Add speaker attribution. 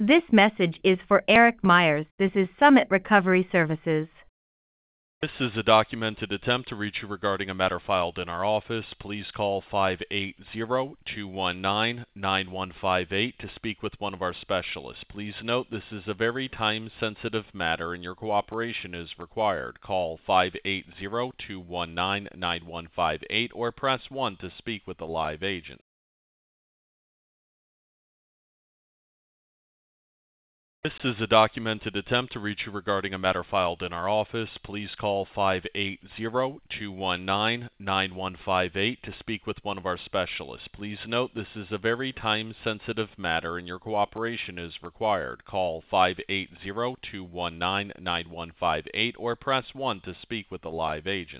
Speaker 1: This message is for Eric Myers. This is Summit Recovery Services.
Speaker 2: This is a documented attempt to reach you regarding a matter filed in our office. Please call 580-219-9158 to speak with one of our specialists. Please note this is a very time-sensitive matter and your cooperation is required. Call 580-219-9158 or press 1 to speak with a live agent. This is a documented attempt to reach you regarding a matter filed in our office. Please call 580-219-9158 to speak with one of our specialists. Please note this is a very time-sensitive matter and your cooperation is required. Call 580-219-9158 or press 1 to speak with a live agent.